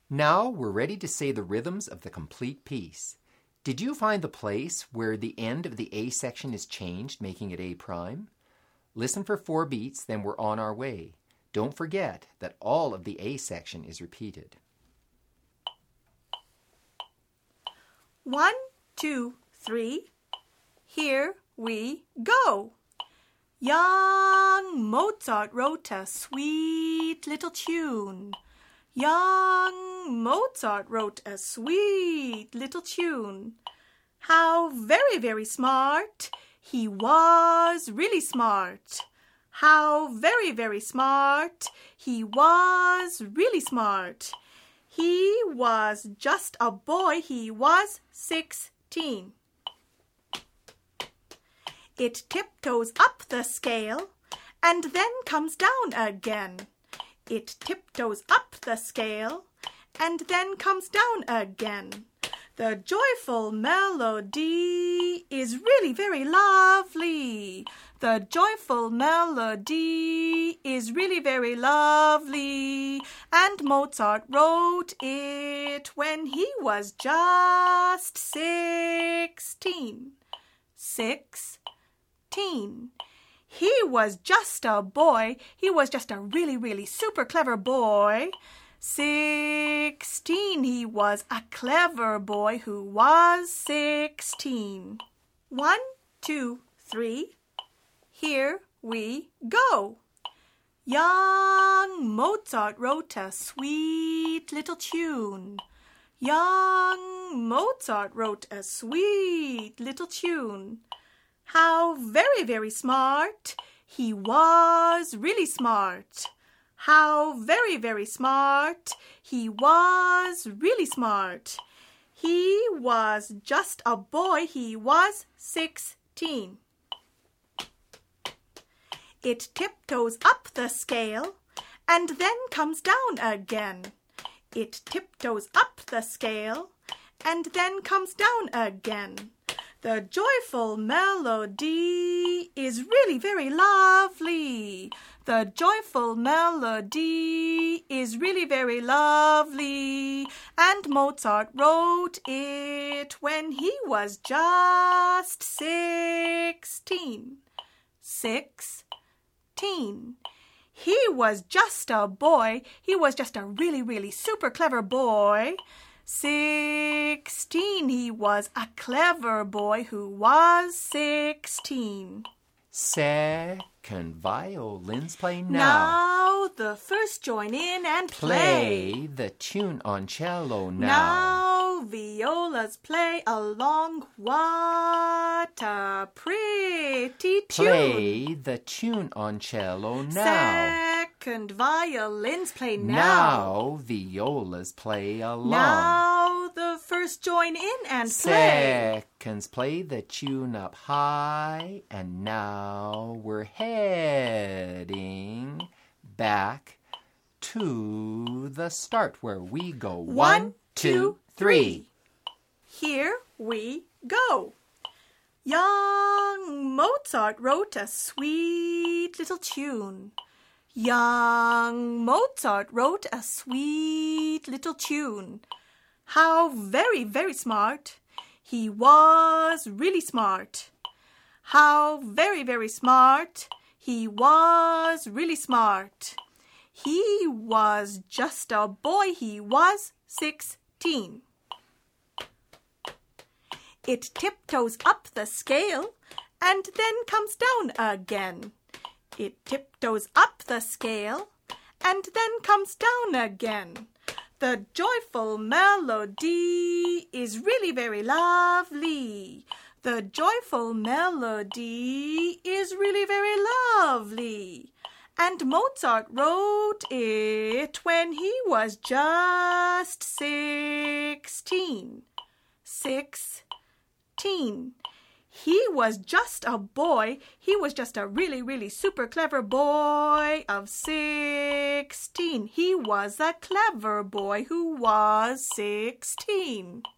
Now we're ready to say the rhythms of the complete piece. Did you find the place where the end of the A section is changed, making it A prime? Listen for 4 beats, then we're on our way. Don't forget that all of the A section is repeated. 1, 2, 3. Here we go. Young Mozart wrote a sweet little tune. Young Mozart wrote a sweet little tune. How very, very smart. He was really smart. How very, very smart. He was really smart. He was just a boy. He was 16. It tiptoes up the scale and then comes down again. It tiptoes up the scale and then comes down again. The joyful melody is really very lovely. The joyful melody is really very lovely. And Mozart wrote it when he was just 16. 16. He was just a boy. He was just a really, really super clever boy. 16. He was a clever boy who was 16. 1, 2, 3. Here we go. Young Mozart wrote a sweet little tune. Young Mozart wrote a sweet little tune. How very, very smart. He was really smart. How very, very smart. He was really smart. He was just a boy. He was 16. It tiptoes up the scale and then comes down again. It tiptoes up the scale and then comes down again. The joyful melody is really very lovely. The joyful melody is really very lovely. And Mozart wrote it when he was just 16. 16. He was just a boy. He was just a really, really super clever boy. 16. He was a clever boy who was 16. Second violins play now. Now the first join in and Play the tune on cello now. Now violas play along. What a pretty tune. Play the tune on cello now. Second violins play now. Now violas play along. Now the first join in and play. Seconds play the tune up high, and now we're heading back to the start where we go 1, 2, 3. Here we go. Young Mozart wrote a sweet little tune. Young Mozart wrote a sweet little tune. How very, very smart. He was really smart. How very, very smart. He was really smart. He was just a boy. He was 16. It tiptoes up the scale and then comes down again. It tiptoes up the scale and then comes down again. The joyful melody is really very lovely. The joyful melody is really very lovely. And Mozart wrote it when he was just 16. 16. He was just a boy. He was just a really, really super clever boy of 16. He was a clever boy who was 16.